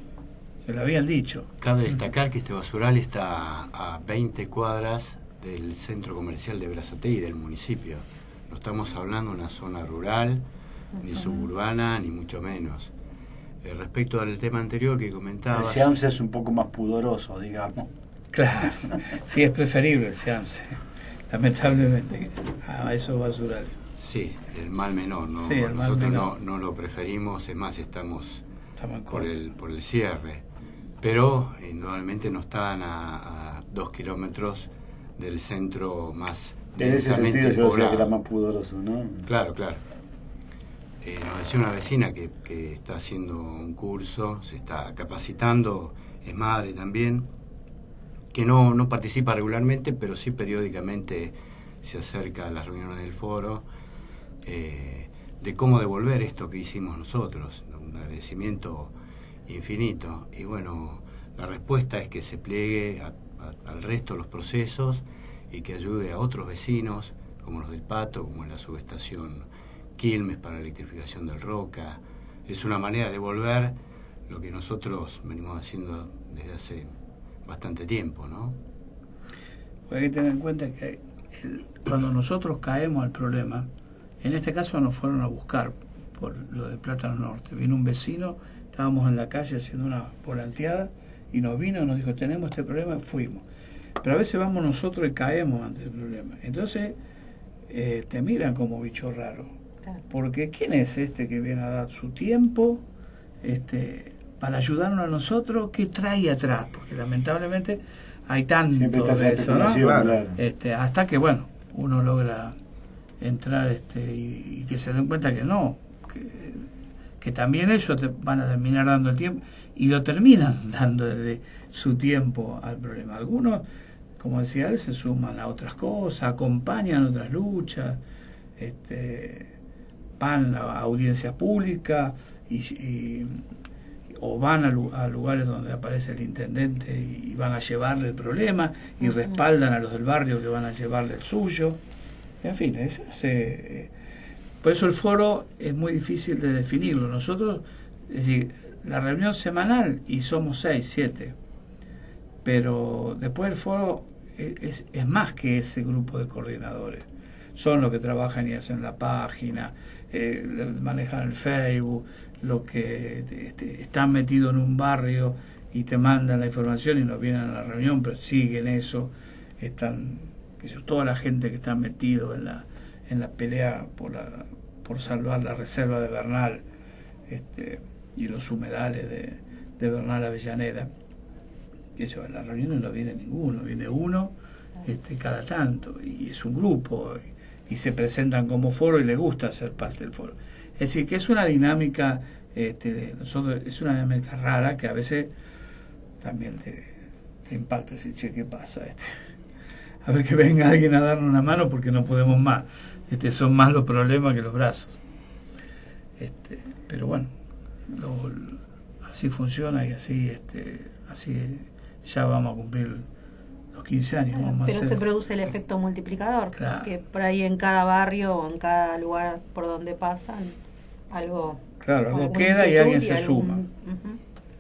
se lo habían dicho. Cabe destacar que este basural está a veinte cuadras del centro comercial de Berazategui, del municipio. No estamos hablando de una zona rural, ni suburbana, ni mucho menos. Eh, respecto al tema anterior que comentabas... El SEAMSE es un poco más pudoroso, digamos. Claro, sí, es preferible el SEAMSE, lamentablemente, a esos basurales. Sí, el mal menor, ¿no? Sí, el mal Nosotros menor. No, no lo preferimos, es más, estamos, estamos por, el, por el cierre. Pero, indudablemente, no están a, a dos kilómetros del centro más en ese sentido yo decía que era más pudoroso, ¿no? Claro, claro. Eh, nos decía una vecina que, que está haciendo un curso, se está capacitando, es madre también, que no, no participa regularmente, pero sí periódicamente se acerca a las reuniones del foro, eh, de cómo devolver esto que hicimos nosotros, un agradecimiento infinito. Y bueno, la respuesta es que se pliegue a, a, al resto de los procesos y que ayude a otros vecinos, como los del Pato, como la subestación Quilmes para la electrificación del Roca. Es una manera de devolver lo que nosotros venimos haciendo desde hace bastante tiempo, ¿no? Hay que tener en cuenta que el, cuando nosotros caemos al problema, en este caso nos fueron a buscar por lo de Plátano Norte. Vino un vecino, estábamos en la calle haciendo una volanteada y nos vino y nos dijo, tenemos este problema, y fuimos. Pero a veces vamos nosotros y caemos ante el problema. Entonces eh, te miran como bicho raro. Porque ¿quién es este que viene a dar su tiempo este, para ayudarnos a nosotros? ¿Qué trae atrás? Porque lamentablemente hay tanto de eso, ¿no? Claro. Este, hasta que, bueno, uno logra entrar este, y, y que se den cuenta que no, que, que también ellos te van a terminar dando el tiempo y lo terminan dando de su tiempo al problema. Algunos, como decía él, se suman a otras cosas, acompañan otras luchas, este, van a audiencias públicas y, y, o van a, a lugares donde aparece el intendente y van a llevarle el problema y uh-huh. respaldan a los del barrio que van a llevarle el suyo. En fin, es, se, por eso el foro es muy difícil de definirlo. Nosotros, es decir, la reunión semanal, y somos seis, siete, pero después el foro es, es más que ese grupo de coordinadores. Son los que trabajan y hacen la página, eh, manejan el Facebook, los que este, están metidos en un barrio y te mandan la información y no vienen a la reunión, pero siguen eso, están, que eso, toda la gente que está metido en la en la pelea por la, por salvar la reserva de Bernal, este, y los humedales de, de Bernal Avellaneda. Que eso, en las reuniones no viene ninguno, viene uno este, cada tanto, y es un grupo, y, y se presentan como foro y les gusta ser parte del foro. Es decir, que es una dinámica, este, de nosotros, es una dinámica rara que a veces también te, te impacta, decir, che, ¿qué pasa? Este, a ver que venga alguien a darnos una mano porque no podemos más. Este, son más los problemas que los brazos. Este, pero bueno, lo, lo, así funciona y así, este, así ya vamos a cumplir los quince años. Claro, vamos pero a hacer. Se produce el efecto multiplicador, Claro. que por ahí en cada barrio o en cada lugar por donde pasan, algo... Claro, algo queda y alguien se algún, suma. Uh-huh.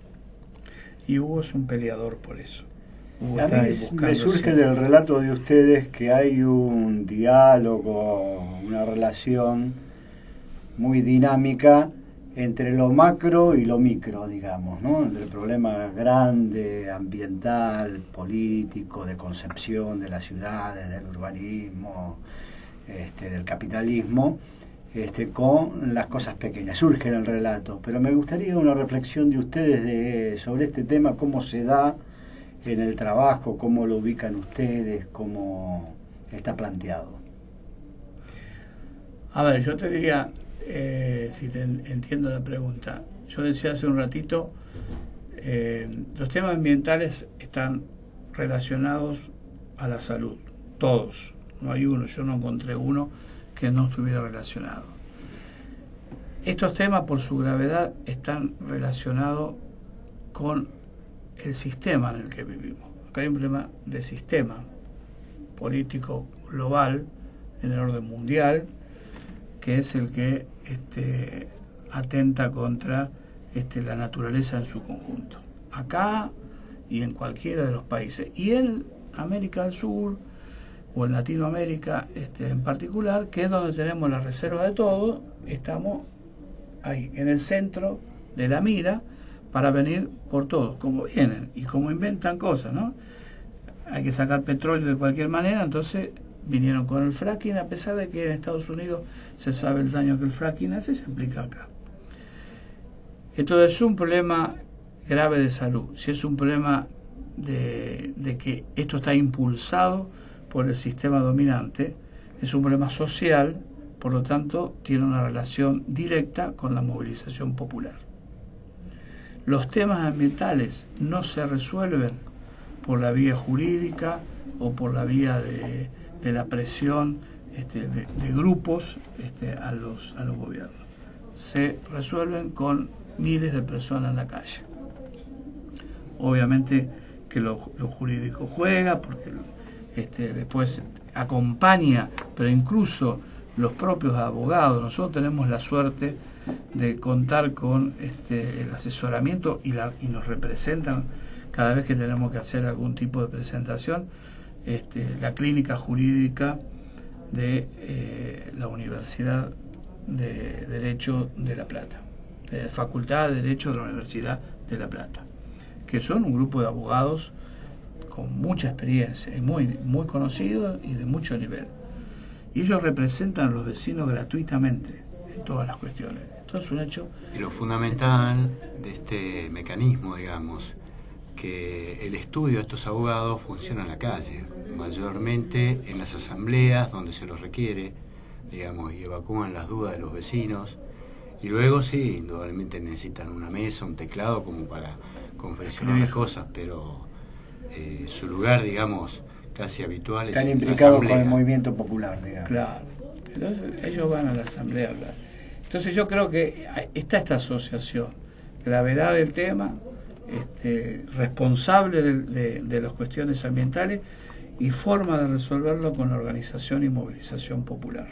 Y Hugo es un peleador por eso. Hugo A está mí ahí me buscando surge siempre. del relato de ustedes que hay un diálogo, una relación muy dinámica entre lo macro y lo micro, digamos, ¿no? Entre el problema grande, ambiental, político, de concepción de las ciudades, del urbanismo, este, del capitalismo, este, con las cosas pequeñas. Surge en el relato, pero me gustaría una reflexión de ustedes de, sobre este tema, cómo se da en el trabajo, cómo lo ubican ustedes, cómo está planteado. A ver, yo te diría, eh, si te entiendo la pregunta, yo decía hace un ratito, eh, los temas ambientales están relacionados a la salud, todos, no hay uno, yo no encontré uno que no estuviera relacionado. Estos temas, por su gravedad, están relacionados con el sistema en el que vivimos. Acá hay un problema de sistema político global, en el orden mundial, que es el que este, atenta contra este, la naturaleza en su conjunto. Acá y en cualquiera de los países. Y en América del Sur, o en Latinoamérica este, en particular, que es donde tenemos la reserva de todo, estamos ahí, en el centro de la mira, para venir por todos, como vienen y como inventan cosas, ¿no? Hay que sacar petróleo de cualquier manera, entonces vinieron con el fracking, a pesar de que en Estados Unidos se sabe el daño que el fracking hace, se aplica acá. Entonces es un problema grave de salud, si es un problema de, de que esto está impulsado por el sistema dominante, es un problema social, por lo tanto tiene una relación directa con la movilización popular. Los temas ambientales no se resuelven por la vía jurídica o por la vía de, de la presión este, de, de grupos este, a los, a los gobiernos. Se resuelven con miles de personas en la calle. Obviamente que lo, lo jurídico juega, porque este, después acompaña, pero incluso los propios abogados. Nosotros tenemos la suerte de contar con este, el asesoramiento y, la, y nos representan cada vez que tenemos que hacer algún tipo de presentación, este, la clínica jurídica de eh, la Universidad de Derecho de La Plata, de la Facultad de Derecho de la Universidad de La Plata, que son un grupo de abogados con mucha experiencia y muy, muy conocidos y de mucho nivel. Y ellos representan a los vecinos gratuitamente en todas las cuestiones. Esto es un hecho. Y lo fundamental de este mecanismo, digamos, que el estudio de estos abogados funciona en la calle, mayormente en las asambleas donde se los requiere, digamos, y evacúan las dudas de los vecinos. Y luego sí, indudablemente necesitan una mesa, un teclado como para confeccionar las cosas, pero eh, su lugar, digamos, casi habitual es están en implicados la con el movimiento popular, digamos. Claro. Entonces, ellos van a la asamblea a hablar. Entonces yo creo que está esta asociación, gravedad del tema, este, responsable de, de, de las cuestiones ambientales y forma de resolverlo con organización y movilización popular.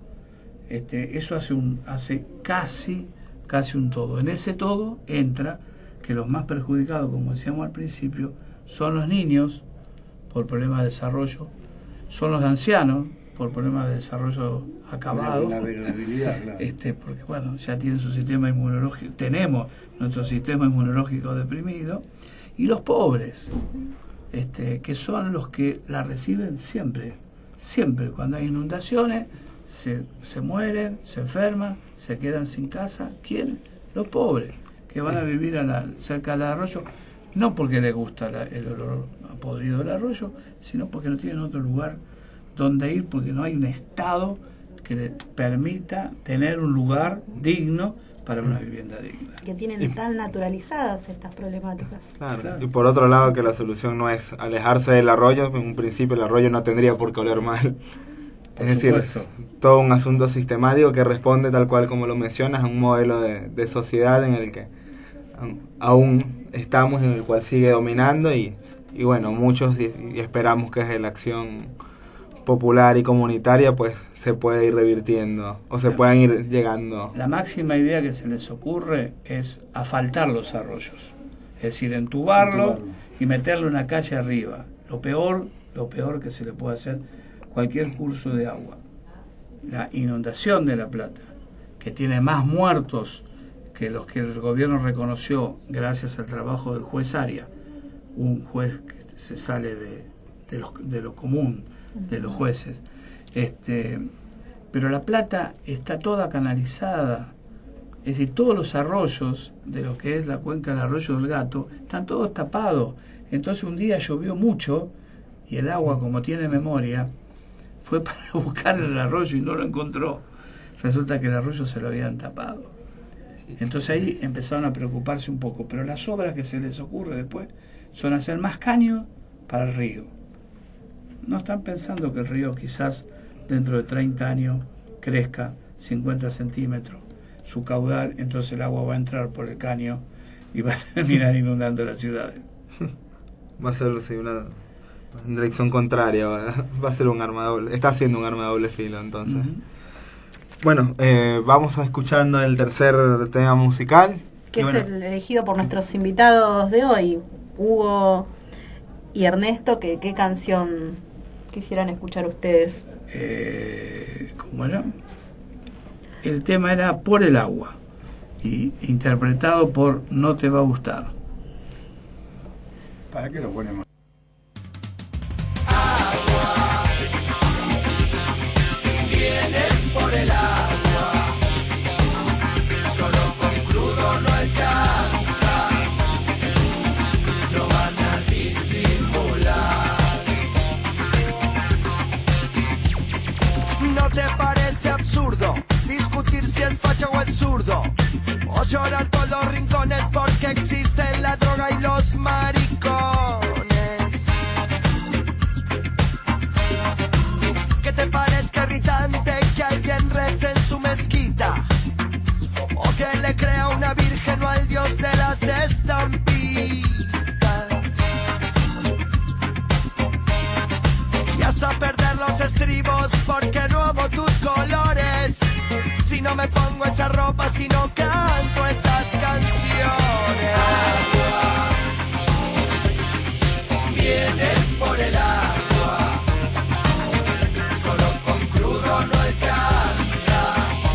Este, eso hace un hace casi casi un todo. En ese todo entra que los más perjudicados, como decíamos al principio, son los niños por problemas de desarrollo, son los ancianos por problemas de desarrollo acabado, la, la, la habilidad, claro. este, porque bueno, ya tienen su sistema inmunológico, tenemos nuestro sistema inmunológico deprimido, y los pobres, este, que son los que la reciben siempre, siempre, cuando hay inundaciones, se, se mueren, se enferman, se quedan sin casa. ¿Quién? Los pobres, que van a vivir a la, cerca del arroyo, no porque les gusta la, el olor podrido del arroyo, sino porque no tienen otro lugar donde ir, porque no hay un Estado que le permita tener un lugar digno para una vivienda digna. Que tienen tan naturalizadas estas problemáticas. Claro. Claro. Y por otro lado, que la solución no es alejarse del arroyo. En un principio el arroyo no tendría por qué oler mal. Por es decir, supuesto. todo un asunto sistemático que responde, tal cual como lo mencionas, a un modelo de, de sociedad en el que aún estamos, en el cual sigue dominando y, y bueno, muchos y, y esperamos que desde la acción popular y comunitaria pues se puede ir revirtiendo o se puedan ir llegando. La máxima idea que se les ocurre es asfaltar los arroyos, es decir, entubarlo, entubarlo. y meterle una calle arriba. Lo peor, lo peor que se le puede hacer cualquier curso de agua. La inundación de La Plata, que tiene más muertos que los que el gobierno reconoció gracias al trabajo del juez Aria, un juez que se sale de, de, los, de lo común de los jueces. Este, pero La Plata está toda canalizada, es decir, todos los arroyos de lo que es la cuenca del Arroyo del Gato están todos tapados. Entonces un día llovió mucho y el agua, como tiene memoria, fue para buscar el arroyo y no lo encontró. Resulta que el arroyo se lo habían tapado. Entonces ahí empezaron a preocuparse un poco, pero las obras que se les ocurre después son hacer más caños para el río. No están pensando que el río quizás dentro de treinta años crezca cincuenta centímetros su caudal, entonces el agua va a entrar por el caño y va a terminar inundando las ciudades. Va a ser sí, una en dirección contraria, va, va a ser un arma doble, está haciendo un arma de doble filo entonces. Uh-huh. Bueno, eh, vamos a escuchando el tercer tema musical. Que es bueno. el elegido por nuestros invitados de hoy, Hugo y Ernesto. Que, ¿Qué canción quisieran escuchar ustedes? Eh, ¿Cómo era? El tema era Por el agua, y interpretado por No te va a gustar. ¿Para qué lo ponemos? Agua, vienen por el agua, solo con crudo no alcanza, lo van a disimular. ¿No te parece absurdo discutir si es facha o es zurdo? O llorar por los rincones porque existen la droga y los maricones. no me pongo esa ropa si no canto esas canciones. Agua, vienen por el agua, solo con crudo no alcanza,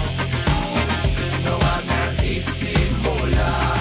no van a disimular.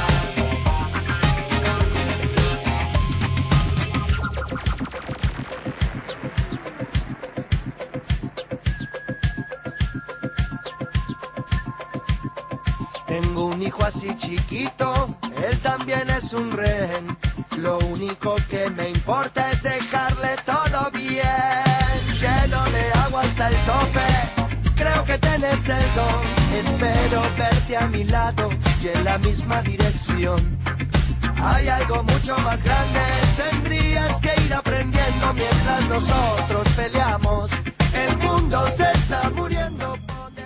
Tengo un hijo así chiquito, él también es un rehén. Lo único que me importa es dejarle todo bien, lleno de agua hasta el tope. Creo que tenés el don, espero verte a mi lado y en la misma dirección. Hay algo mucho más grande, tendrías que ir aprendiendo mientras nosotros peleamos. El mundo se está muriendo.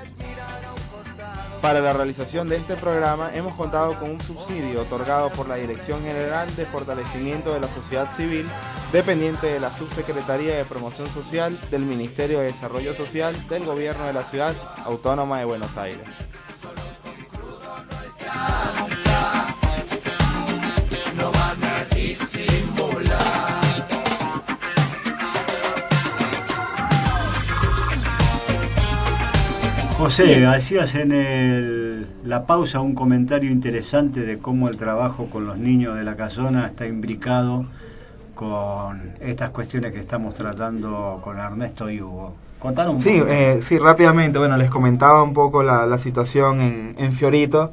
Para la realización de este programa hemos contado con un subsidio otorgado por la Dirección General de Fortalecimiento de la Sociedad Civil, dependiente de la Subsecretaría de Promoción Social del Ministerio de Desarrollo Social del Gobierno de la Ciudad Autónoma de Buenos Aires. No van a disimular. José, hacías en el, la pausa un comentario interesante de cómo el trabajo con los niños de la casona está imbricado con estas cuestiones que estamos tratando con Ernesto y Hugo. Contanos un sí, poco. Eh, sí, rápidamente, bueno, les comentaba un poco la, la situación en, en Fiorito,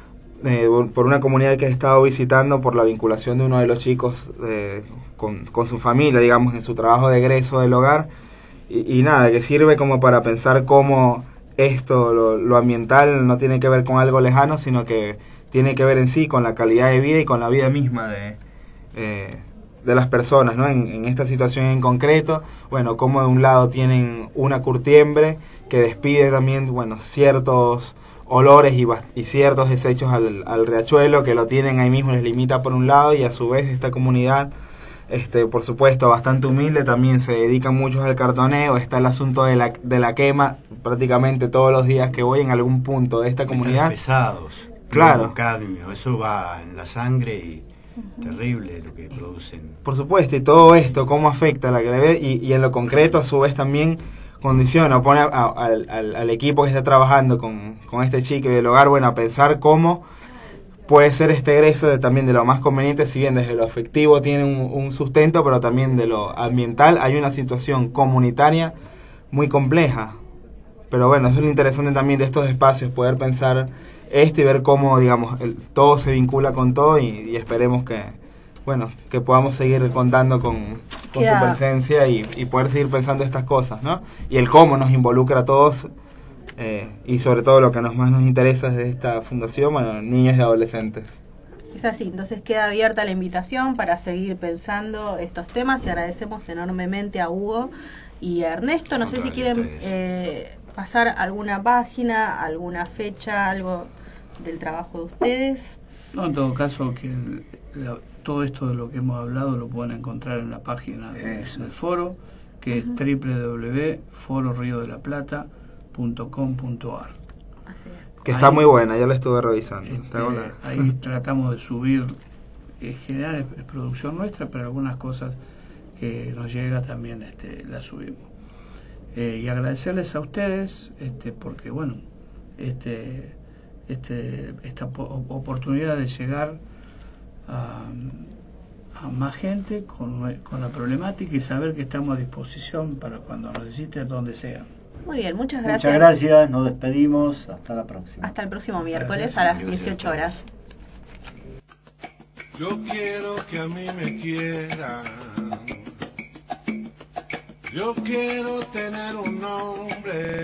eh, por una comunidad que he estado visitando por la vinculación de uno de los chicos eh, con, con su familia, digamos, en su trabajo de egreso del hogar, y, y nada, que sirve como para pensar cómo esto, lo, lo ambiental, no tiene que ver con algo lejano, sino que tiene que ver en sí con la calidad de vida y con la vida misma de, eh, de las personas, ¿no? En, en esta situación en concreto, bueno, como de un lado tienen una curtiembre que despide también, bueno, ciertos olores y, y ciertos desechos al, al riachuelo, que lo tienen ahí mismo, les limita por un lado, y a su vez esta comunidad, este, por supuesto, bastante humilde, también se dedican muchos al cartoneo. Está el asunto de la, de la quema, prácticamente todos los días que voy en algún punto de esta comunidad. Pesados, claro. Cadmio, eso va en la sangre y terrible lo que producen. Por supuesto, y todo esto, cómo afecta a la que le ve, y, y en lo concreto a su vez también condiciona, pone a, a, al, al equipo que está trabajando con, con este chico y del hogar, bueno, a pensar cómo puede ser este egreso de, también de lo más conveniente, si bien desde lo afectivo tiene un, un sustento, pero también de lo ambiental hay una situación comunitaria muy compleja. Pero bueno, eso es lo interesante también de estos espacios, poder pensar esto y ver cómo, digamos, el, todo se vincula con todo, y, y esperemos que, bueno, que podamos seguir contando con, con su presencia y, y poder seguir pensando estas cosas, ¿no? Y el cómo nos involucra a todos. Eh, y sobre todo lo que nos más nos interesa de esta fundación, bueno, niños y adolescentes. Es así, entonces queda abierta la invitación para seguir pensando estos temas, y agradecemos enormemente a Hugo y a Ernesto. No sé si quieren eh, pasar alguna página, alguna fecha, algo del trabajo de ustedes. No, en todo caso, que el, la, todo esto de lo que hemos hablado lo pueden encontrar en la página de, del foro, que es doble u doble u doble u punto foro río de la plata punto com punto ar. Que está ahí, muy buena, ya la estuve revisando. Este, ahí tratamos de subir, en general es, es producción nuestra, pero algunas cosas que nos llega también este, las subimos. Eh, y agradecerles a ustedes, este, porque bueno, este, este, esta oportunidad de llegar a, a más gente con, con la problemática, y saber que estamos a disposición para cuando necesiten, donde sea. Muy bien, muchas gracias. Muchas gracias, nos despedimos, hasta la próxima. Hasta el próximo miércoles gracias. A las dieciocho horas. Yo quiero que a mí me quieran, yo quiero tener un nombre.